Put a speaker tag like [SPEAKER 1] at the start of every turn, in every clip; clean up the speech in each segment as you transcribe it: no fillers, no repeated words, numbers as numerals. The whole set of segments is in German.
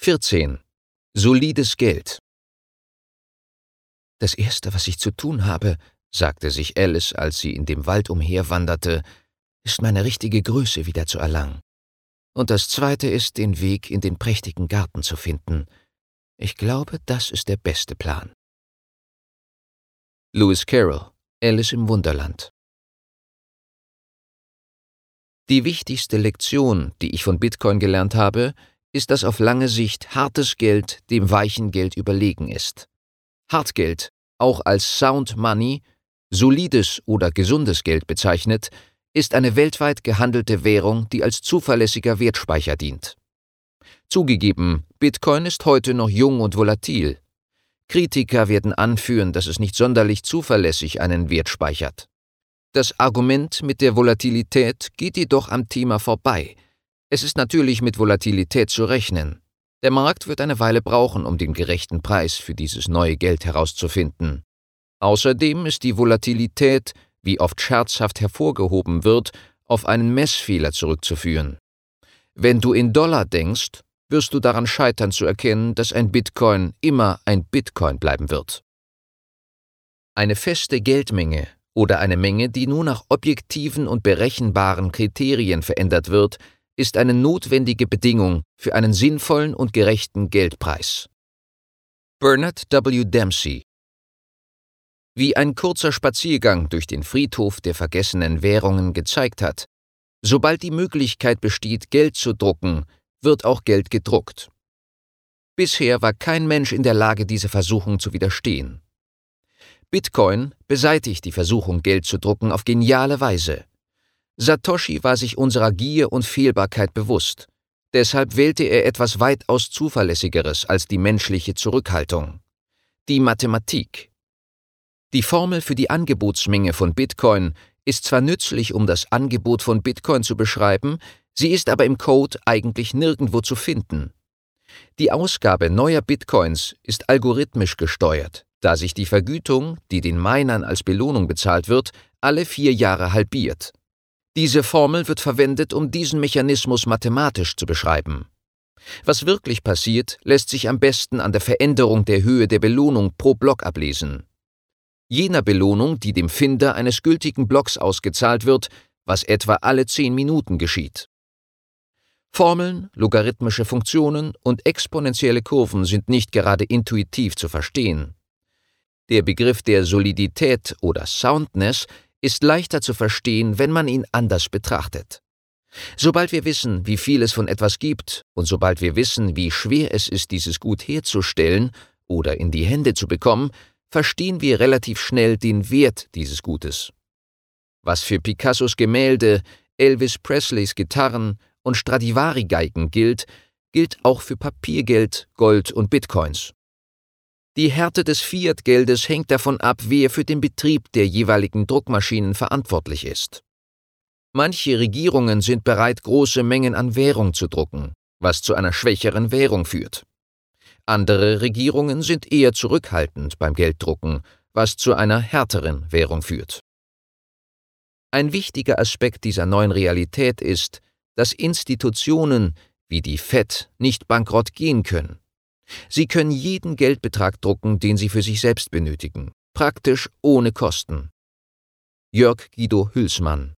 [SPEAKER 1] 14. Solides Geld. »Das Erste, was ich zu tun habe«, sagte sich Alice, als sie in dem Wald umherwanderte, »ist meine richtige Größe wieder zu erlangen. Und das Zweite ist, den Weg in den prächtigen Garten zu finden. Ich glaube, das ist der beste Plan.« Lewis Carroll, Alice im Wunderland. Die wichtigste Lektion, die ich von Bitcoin gelernt habe, ist, dass auf lange Sicht hartes Geld dem weichen Geld überlegen ist. Hartgeld, auch als Sound Money, solides oder gesundes Geld bezeichnet, ist eine weltweit gehandelte Währung, die als zuverlässiger Wertspeicher dient. Zugegeben, Bitcoin ist heute noch jung und volatil. Kritiker werden anführen, dass es nicht sonderlich zuverlässig einen Wert speichert. Das Argument mit der Volatilität geht jedoch am Thema vorbei. Es ist natürlich mit Volatilität zu rechnen. Der Markt wird eine Weile brauchen, um den gerechten Preis für dieses neue Geld herauszufinden. Außerdem ist die Volatilität, wie oft scherzhaft hervorgehoben wird, auf einen Messfehler zurückzuführen. Wenn du in Dollar denkst, wirst du daran scheitern zu erkennen, dass ein Bitcoin immer ein Bitcoin bleiben wird. Eine feste Geldmenge oder eine Menge, die nur nach objektiven und berechenbaren Kriterien verändert wird, ist eine notwendige Bedingung für einen sinnvollen und gerechten Geldpreis. Bernard W. Dempsey. Wie ein kurzer Spaziergang durch den Friedhof der vergessenen Währungen gezeigt hat, sobald die Möglichkeit besteht, Geld zu drucken, wird auch Geld gedruckt. Bisher war kein Mensch in der Lage, diese Versuchung zu widerstehen. Bitcoin beseitigt die Versuchung, Geld zu drucken, auf geniale Weise. Satoshi war sich unserer Gier und Fehlbarkeit bewusst. Deshalb wählte er etwas weitaus Zuverlässigeres als die menschliche Zurückhaltung: die Mathematik. Die Formel für die Angebotsmenge von Bitcoin ist zwar nützlich, um das Angebot von Bitcoin zu beschreiben, sie ist aber im Code eigentlich nirgendwo zu finden. Die Ausgabe neuer Bitcoins ist algorithmisch gesteuert, da sich die Vergütung, die den Minern als Belohnung bezahlt wird, alle 4 Jahre halbiert. Diese Formel wird verwendet, um diesen Mechanismus mathematisch zu beschreiben. Was wirklich passiert, lässt sich am besten an der Veränderung der Höhe der Belohnung pro Block ablesen. Jener Belohnung, die dem Finder eines gültigen Blocks ausgezahlt wird, was etwa alle 10 Minuten geschieht. Formeln, logarithmische Funktionen und exponentielle Kurven sind nicht gerade intuitiv zu verstehen. Der Begriff der Solidität oder Soundness ist leichter zu verstehen, wenn man ihn anders betrachtet. Sobald wir wissen, wie viel es von etwas gibt und sobald wir wissen, wie schwer es ist, dieses Gut herzustellen oder in die Hände zu bekommen, verstehen wir relativ schnell den Wert dieses Gutes. Was für Picassos Gemälde, Elvis Presleys Gitarren und Stradivari-Geigen gilt, gilt auch für Papiergeld, Gold und Bitcoins. Die Härte des Fiat-Geldes hängt davon ab, wer für den Betrieb der jeweiligen Druckmaschinen verantwortlich ist. Manche Regierungen sind bereit, große Mengen an Währung zu drucken, was zu einer schwächeren Währung führt. Andere Regierungen sind eher zurückhaltend beim Gelddrucken, was zu einer härteren Währung führt. Ein wichtiger Aspekt dieser neuen Realität ist, dass Institutionen wie die Fed nicht bankrott gehen können. Sie können jeden Geldbetrag drucken, den sie für sich selbst benötigen, praktisch ohne Kosten. Jörg Guido Hülsmann.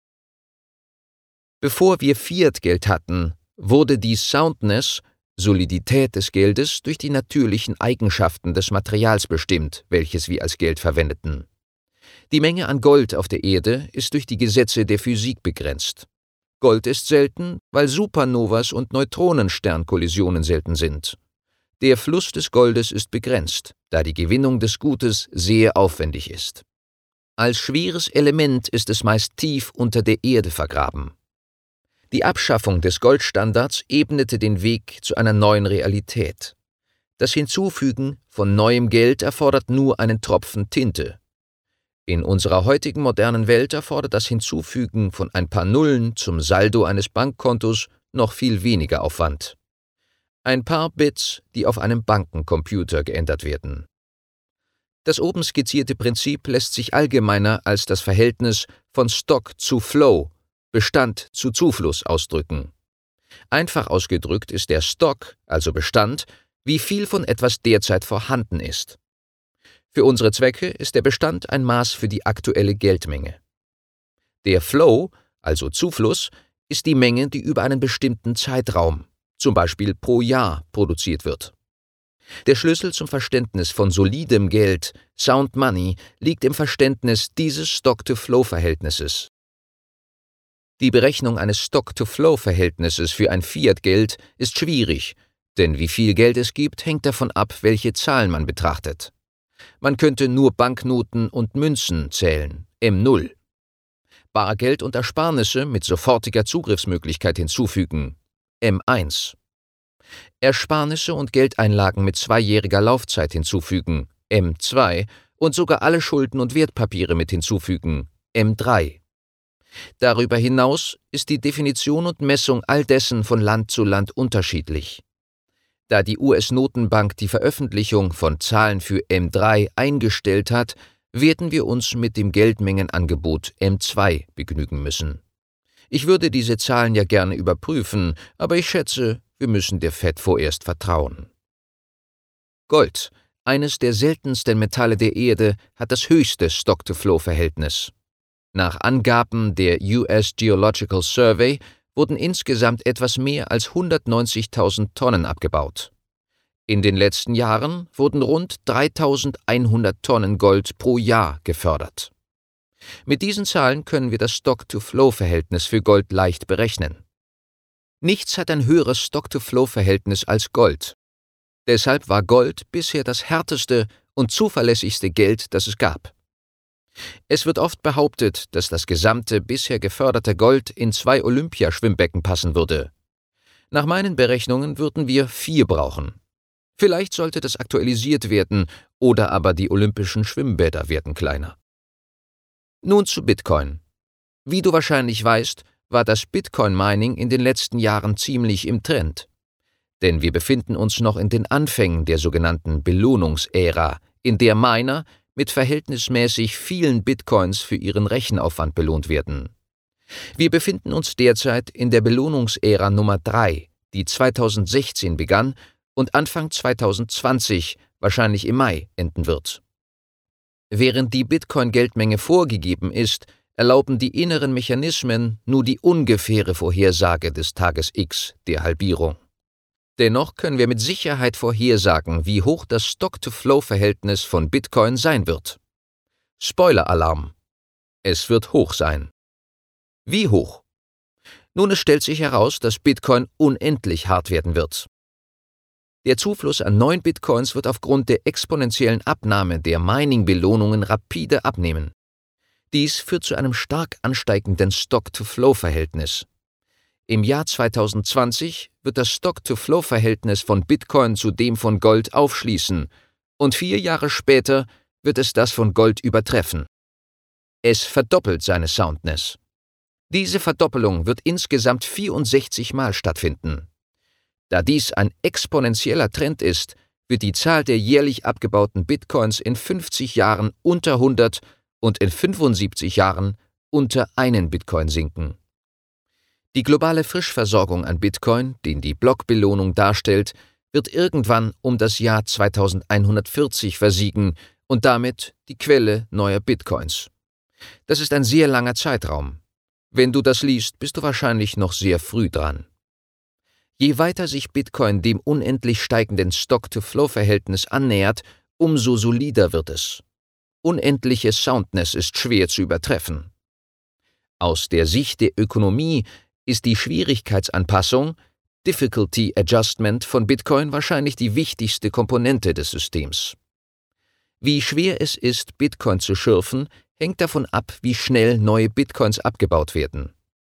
[SPEAKER 1] Bevor wir Fiat-Geld hatten, wurde die Soundness, Solidität des Geldes, durch die natürlichen Eigenschaften des Materials bestimmt, welches wir als Geld verwendeten. Die Menge an Gold auf der Erde ist durch die Gesetze der Physik begrenzt. Gold ist selten, weil Supernovas und Neutronensternkollisionen selten sind. Der Fluss des Goldes ist begrenzt, da die Gewinnung des Gutes sehr aufwendig ist. Als schweres Element ist es meist tief unter der Erde vergraben. Die Abschaffung des Goldstandards ebnete den Weg zu einer neuen Realität. Das Hinzufügen von neuem Geld erfordert nur einen Tropfen Tinte. In unserer heutigen modernen Welt erfordert das Hinzufügen von ein paar Nullen zum Saldo eines Bankkontos noch viel weniger Aufwand. Ein paar Bits, die auf einem Bankencomputer geändert werden. Das oben skizzierte Prinzip lässt sich allgemeiner als das Verhältnis von Stock zu Flow, Bestand zu Zufluss ausdrücken. Einfach ausgedrückt ist der Stock, also Bestand, wie viel von etwas derzeit vorhanden ist. Für unsere Zwecke ist der Bestand ein Maß für die aktuelle Geldmenge. Der Flow, also Zufluss, ist die Menge, die über einen bestimmten Zeitraum, zum Beispiel pro Jahr, produziert wird. Der Schlüssel zum Verständnis von solidem Geld, Sound Money, liegt im Verständnis dieses Stock-to-Flow-Verhältnisses. Die Berechnung eines Stock-to-Flow-Verhältnisses für ein Fiat-Geld ist schwierig, denn wie viel Geld es gibt, hängt davon ab, welche Zahlen man betrachtet. Man könnte nur Banknoten und Münzen zählen, M0. Bargeld und Ersparnisse mit sofortiger Zugriffsmöglichkeit hinzufügen, M1. Ersparnisse und Geldeinlagen mit 2-jähriger Laufzeit hinzufügen, M2, und sogar alle Schulden und Wertpapiere mit hinzufügen, M3. Darüber hinaus ist die Definition und Messung all dessen von Land zu Land unterschiedlich. Da die US-Notenbank die Veröffentlichung von Zahlen für M3 eingestellt hat, werden wir uns mit dem Geldmengenangebot M2 begnügen müssen. Ich würde diese Zahlen ja gerne überprüfen, aber ich schätze, wir müssen der Fed vorerst vertrauen. Gold, eines der seltensten Metalle der Erde, hat das höchste Stock-to-Flow-Verhältnis. Nach Angaben der US Geological Survey wurden insgesamt etwas mehr als 190.000 Tonnen abgebaut. In den letzten Jahren wurden rund 3.100 Tonnen Gold pro Jahr gefördert. Mit diesen Zahlen können wir das Stock-to-Flow-Verhältnis für Gold leicht berechnen. Nichts hat ein höheres Stock-to-Flow-Verhältnis als Gold. Deshalb war Gold bisher das härteste und zuverlässigste Geld, das es gab. Es wird oft behauptet, dass das gesamte bisher geförderte Gold in 2 Olympiaschwimmbecken passen würde. Nach meinen Berechnungen würden wir 4 brauchen. Vielleicht sollte das aktualisiert werden, oder aber die olympischen Schwimmbäder werden kleiner. Nun zu Bitcoin. Wie du wahrscheinlich weißt, war das Bitcoin-Mining in den letzten Jahren ziemlich im Trend. Denn wir befinden uns noch in den Anfängen der sogenannten Belohnungsära, in der Miner mit verhältnismäßig vielen Bitcoins für ihren Rechenaufwand belohnt werden. Wir befinden uns derzeit in der Belohnungsära Nummer 3, die 2016 begann und Anfang 2020, wahrscheinlich im Mai, enden wird. Während die Bitcoin-Geldmenge vorgegeben ist, erlauben die inneren Mechanismen nur die ungefähre Vorhersage des Tages X, der Halbierung. Dennoch können wir mit Sicherheit vorhersagen, wie hoch das Stock-to-Flow-Verhältnis von Bitcoin sein wird. Spoiler-Alarm: Es wird hoch sein. Wie hoch? Nun, es stellt sich heraus, dass Bitcoin unendlich hart werden wird. Der Zufluss an neuen Bitcoins wird aufgrund der exponentiellen Abnahme der Mining-Belohnungen rapide abnehmen. Dies führt zu einem stark ansteigenden Stock-to-Flow-Verhältnis. Im Jahr 2020 wird das Stock-to-Flow-Verhältnis von Bitcoin zu dem von Gold aufschließen und 4 Jahre später wird es das von Gold übertreffen. Es verdoppelt seine Soundness. Diese Verdoppelung wird insgesamt 64 Mal stattfinden. Da dies ein exponentieller Trend ist, wird die Zahl der jährlich abgebauten Bitcoins in 50 Jahren unter 100 und in 75 Jahren unter 1 Bitcoin sinken. Die globale Frischversorgung an Bitcoin, den die Blockbelohnung darstellt, wird irgendwann um das Jahr 2140 versiegen und damit die Quelle neuer Bitcoins. Das ist ein sehr langer Zeitraum. Wenn du das liest, bist du wahrscheinlich noch sehr früh dran. Je weiter sich Bitcoin dem unendlich steigenden Stock-to-Flow-Verhältnis annähert, umso solider wird es. Unendliche Soundness ist schwer zu übertreffen. Aus der Sicht der Ökonomie ist die Schwierigkeitsanpassung, Difficulty Adjustment von Bitcoin wahrscheinlich die wichtigste Komponente des Systems. Wie schwer es ist, Bitcoin zu schürfen, hängt davon ab, wie schnell neue Bitcoins abgebaut werden.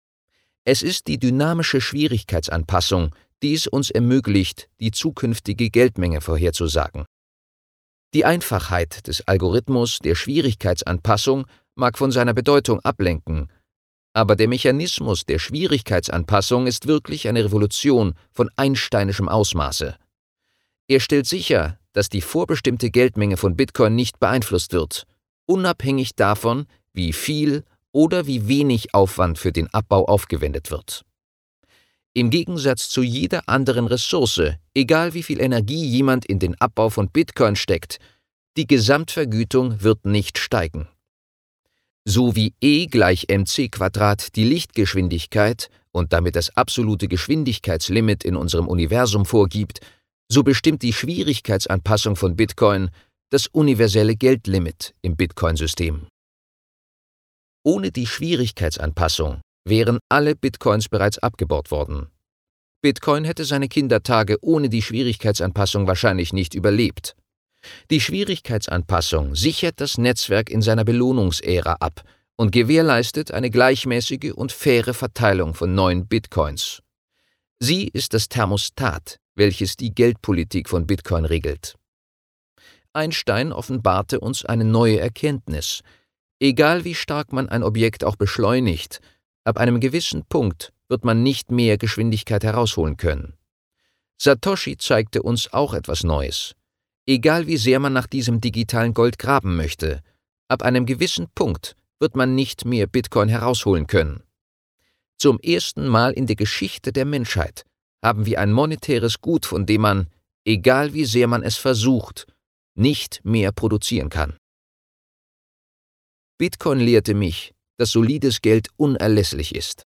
[SPEAKER 1] Es ist die dynamische Schwierigkeitsanpassung, die es uns ermöglicht, die zukünftige Geldmenge vorherzusagen. Die Einfachheit des Algorithmus der Schwierigkeitsanpassung mag von seiner Bedeutung ablenken, aber der Mechanismus der Schwierigkeitsanpassung ist wirklich eine Revolution von einsteinischem Ausmaße. Er stellt sicher, dass die vorbestimmte Geldmenge von Bitcoin nicht beeinflusst wird, unabhängig davon, wie viel oder wie wenig Aufwand für den Abbau aufgewendet wird. Im Gegensatz zu jeder anderen Ressource, egal wie viel Energie jemand in den Abbau von Bitcoin steckt, die Gesamtvergütung wird nicht steigen. So wie E gleich mc² die Lichtgeschwindigkeit und damit das absolute Geschwindigkeitslimit in unserem Universum vorgibt, so bestimmt die Schwierigkeitsanpassung von Bitcoin das universelle Geldlimit im Bitcoin-System. Ohne die Schwierigkeitsanpassung wären alle Bitcoins bereits abgebaut worden. Bitcoin hätte seine Kindertage ohne die Schwierigkeitsanpassung wahrscheinlich nicht überlebt. Die Schwierigkeitsanpassung sichert das Netzwerk in seiner Belohnungsära ab und gewährleistet eine gleichmäßige und faire Verteilung von neuen Bitcoins. Sie ist das Thermostat, welches die Geldpolitik von Bitcoin regelt. Einstein offenbarte uns eine neue Erkenntnis. Egal wie stark man ein Objekt auch beschleunigt, ab einem gewissen Punkt wird man nicht mehr Geschwindigkeit herausholen können. Satoshi zeigte uns auch etwas Neues. Egal wie sehr man nach diesem digitalen Gold graben möchte, ab einem gewissen Punkt wird man nicht mehr Bitcoin herausholen können. Zum ersten Mal in der Geschichte der Menschheit haben wir ein monetäres Gut, von dem man, egal wie sehr man es versucht, nicht mehr produzieren kann. Bitcoin lehrte mich, dass solides Geld unerlässlich ist.